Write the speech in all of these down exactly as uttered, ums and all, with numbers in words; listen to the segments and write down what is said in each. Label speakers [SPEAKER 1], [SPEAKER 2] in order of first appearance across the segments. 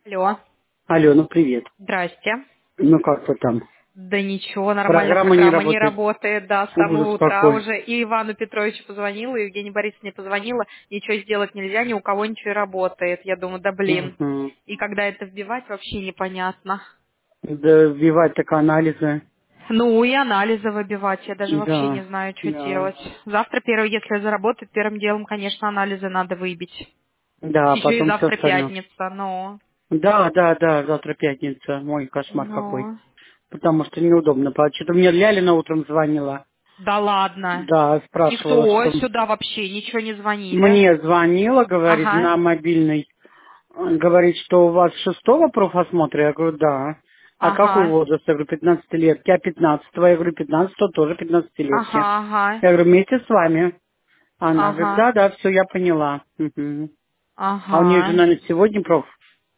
[SPEAKER 1] Алло.
[SPEAKER 2] Алло, ну привет.
[SPEAKER 1] Здрасте.
[SPEAKER 2] Ну как вы там?
[SPEAKER 1] Да ничего, нормально,
[SPEAKER 2] Программа не
[SPEAKER 1] программа не
[SPEAKER 2] работает.
[SPEAKER 1] работает, да, с
[SPEAKER 2] Ужас
[SPEAKER 1] самого утра
[SPEAKER 2] какой.
[SPEAKER 1] уже. И Ивану Петровичу позвонила, и Евгения Борисовне позвонила, ничего сделать нельзя, ни у кого ничего не работает. Я думаю, да блин.
[SPEAKER 2] Угу.
[SPEAKER 1] И когда это вбивать, вообще непонятно.
[SPEAKER 2] Да вбивать так анализы.
[SPEAKER 1] Ну и анализы выбивать, я даже вообще не
[SPEAKER 2] Да,
[SPEAKER 1] знаю, что
[SPEAKER 2] да.
[SPEAKER 1] делать. Завтра, первый, если заработать, первым делом, конечно, анализы надо выбить.
[SPEAKER 2] Да, а
[SPEAKER 1] Еще и
[SPEAKER 2] потом все
[SPEAKER 1] завтра
[SPEAKER 2] остальное.
[SPEAKER 1] пятница, но...
[SPEAKER 2] Да, да, да, завтра пятница. Мой кошмар какой.
[SPEAKER 1] Но...
[SPEAKER 2] Потому что неудобно. Что-то мне Лялина утром звонила.
[SPEAKER 1] Да ладно.
[SPEAKER 2] Да, спрашивала,
[SPEAKER 1] Никто
[SPEAKER 2] что
[SPEAKER 1] сюда вообще ничего не звонили.
[SPEAKER 2] мне звонила, говорит,
[SPEAKER 1] Ага,
[SPEAKER 2] на мобильный. Говорит, что у вас шестого профосмотра? Я говорю, да. А какой
[SPEAKER 1] ага,
[SPEAKER 2] возраст? Я говорю, пятнадцать лет. Я пятнадцатого. Я говорю, пятнадцатого тоже пятнадцатилетие.
[SPEAKER 1] ага, ага,
[SPEAKER 2] Я говорю, вместе с вами. Она говорит,
[SPEAKER 1] ага,
[SPEAKER 2] да, да, все, я поняла. Мгм. А у нее же,
[SPEAKER 1] ага.
[SPEAKER 2] наверное, сегодня проф.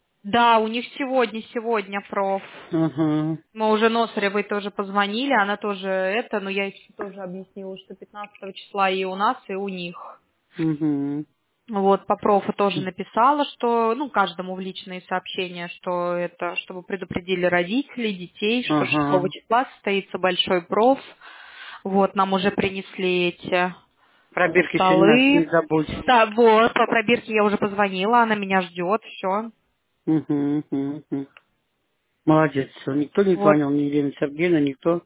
[SPEAKER 1] Да, у них сегодня, сегодня, проф.
[SPEAKER 2] Ага.
[SPEAKER 1] Мы уже Носаревой тоже позвонили, она тоже это, но я ей тоже объяснила, что пятнадцатого числа и у нас, и у них.
[SPEAKER 2] Мгм.
[SPEAKER 1] Вот, по профу тоже написала, что, ну, каждому в личные сообщения, что это, чтобы предупредили родителей, детей, что шестого
[SPEAKER 2] Ага.
[SPEAKER 1] числа состоится большой проф. Вот, нам уже принесли эти
[SPEAKER 2] Пробирки сегодня нас не
[SPEAKER 1] столы.
[SPEAKER 2] забудь.
[SPEAKER 1] Да, вот, по пробирке я уже позвонила, она меня ждет, все.
[SPEAKER 2] Мгм, мгм, мгм. Молодец. Всё. Никто не
[SPEAKER 1] Вот.
[SPEAKER 2] звонил, ни Елена Сергеевна, никто.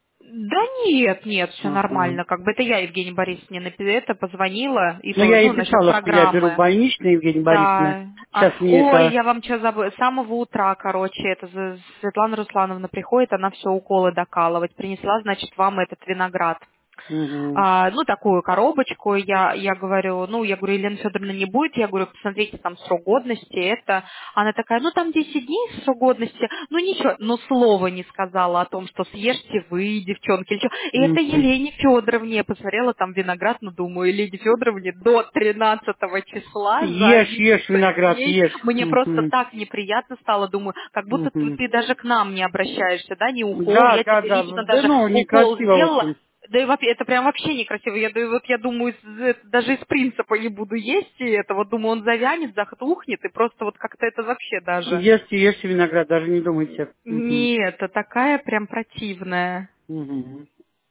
[SPEAKER 1] Да нет, нет, все
[SPEAKER 2] Ага.
[SPEAKER 1] нормально. Как бы это я Евгении Борисовне напи- это позвонила, и
[SPEAKER 2] Ну,
[SPEAKER 1] то,
[SPEAKER 2] я ей
[SPEAKER 1] ну, насчет
[SPEAKER 2] писала, что я беру
[SPEAKER 1] программы.
[SPEAKER 2] больничный, Евгения Борисовна.
[SPEAKER 1] Да. А,
[SPEAKER 2] Сейчас мне
[SPEAKER 1] ой,
[SPEAKER 2] это...
[SPEAKER 1] я вам что забыла. С самого утра, короче, это за- Светлана Руслановна приходит, она все уколы докалывать. Принесла, значит, вам этот виноград.
[SPEAKER 2] Мгм.
[SPEAKER 1] А, ну, такую коробочку, я, я говорю, ну, я говорю, Елена Федоровна не будет, я говорю, посмотрите, там срок годности, это, она такая, ну, там десять дней срок годности, ну, ничего, но слова не сказала о том, что съешьте вы, девчонки, или чё. И это
[SPEAKER 2] Мгм.
[SPEAKER 1] Елене Федоровне, я посмотрела там виноград, ну, думаю, Елене Федоровне до тринадцатого числа за
[SPEAKER 2] Ешь, ешь
[SPEAKER 1] одиннадцать
[SPEAKER 2] виноград,
[SPEAKER 1] дней,
[SPEAKER 2] ешь.
[SPEAKER 1] мне просто
[SPEAKER 2] Мгм.
[SPEAKER 1] так неприятно стало, думаю, как будто ты,
[SPEAKER 2] Мгм.
[SPEAKER 1] ты даже к нам не обращаешься, да, не укол,
[SPEAKER 2] Да,
[SPEAKER 1] я
[SPEAKER 2] да,
[SPEAKER 1] тебе
[SPEAKER 2] да.
[SPEAKER 1] лично
[SPEAKER 2] Да
[SPEAKER 1] даже
[SPEAKER 2] ну,
[SPEAKER 1] укол
[SPEAKER 2] некрасиво
[SPEAKER 1] сделала,
[SPEAKER 2] очень.
[SPEAKER 1] да и вообще, это прям вообще некрасиво. Я да, вот я думаю, из- э, даже из принципа не буду есть и это. Вот думаю, он завянет, захтухнет, и просто вот как-то это вообще даже.
[SPEAKER 2] Ешьте, ешьте виноград, даже не думайте. Мгм.
[SPEAKER 1] Нет, это такая прям противная.
[SPEAKER 2] Мгм.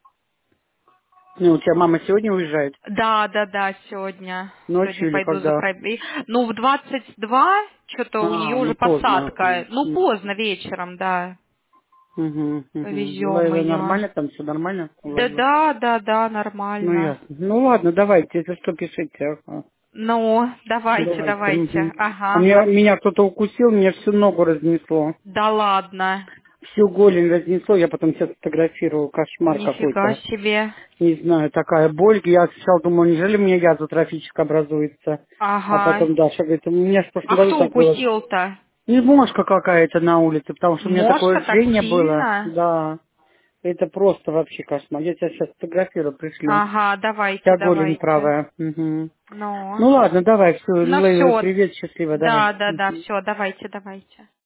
[SPEAKER 2] Ну, у тебя мама сегодня уезжает?
[SPEAKER 1] Да, да, да, сегодня. Сегодня
[SPEAKER 2] Ночью или
[SPEAKER 1] пойду за
[SPEAKER 2] когда?
[SPEAKER 1] проби. Ну, в двадцать два что-то у нее
[SPEAKER 2] А,
[SPEAKER 1] уже
[SPEAKER 2] ну поздно.
[SPEAKER 1] посадка. Ну, поздно вечером, да.
[SPEAKER 2] Угу, угу.
[SPEAKER 1] Повезем ее.
[SPEAKER 2] Нормально там, все нормально
[SPEAKER 1] Да,
[SPEAKER 2] уладила?
[SPEAKER 1] да, да, да,
[SPEAKER 2] Ну,
[SPEAKER 1] нормально.
[SPEAKER 2] ясно. Ну, ладно, давайте, если что, пишите. Ага.
[SPEAKER 1] Ну, давайте,
[SPEAKER 2] Давайте.
[SPEAKER 1] давайте.
[SPEAKER 2] Мгм. А
[SPEAKER 1] Ага,
[SPEAKER 2] меня,
[SPEAKER 1] ага.
[SPEAKER 2] меня кто-то укусил, мне всю ногу разнесло.
[SPEAKER 1] Да ладно.
[SPEAKER 2] Всю голень разнесло, я потом все сфотографировал, кошмар
[SPEAKER 1] Нифига
[SPEAKER 2] какой-то.
[SPEAKER 1] себе.
[SPEAKER 2] Не знаю, такая боль. Я сначала думала, неужели у меня язва трофическая образуется? А
[SPEAKER 1] Ага.
[SPEAKER 2] потом Даша говорит, у меня в прошлом
[SPEAKER 1] А
[SPEAKER 2] году
[SPEAKER 1] кто
[SPEAKER 2] так было.
[SPEAKER 1] укусил-то?
[SPEAKER 2] Не мошка какая-то на улице, потому что у меня такое
[SPEAKER 1] Мошка так
[SPEAKER 2] жжение было.
[SPEAKER 1] сильно?
[SPEAKER 2] Да, это просто вообще кошмар. Я тебя сейчас фотографирую, пришлю.
[SPEAKER 1] Ага, давайте,
[SPEAKER 2] Вся голень
[SPEAKER 1] давайте.
[SPEAKER 2] правая. Мгм.
[SPEAKER 1] Ну.
[SPEAKER 2] Ну ладно, давай, все,
[SPEAKER 1] Ну все.
[SPEAKER 2] привет, счастливо, давай.
[SPEAKER 1] Да, да, да,
[SPEAKER 2] Мгм.
[SPEAKER 1] все, давайте, давайте.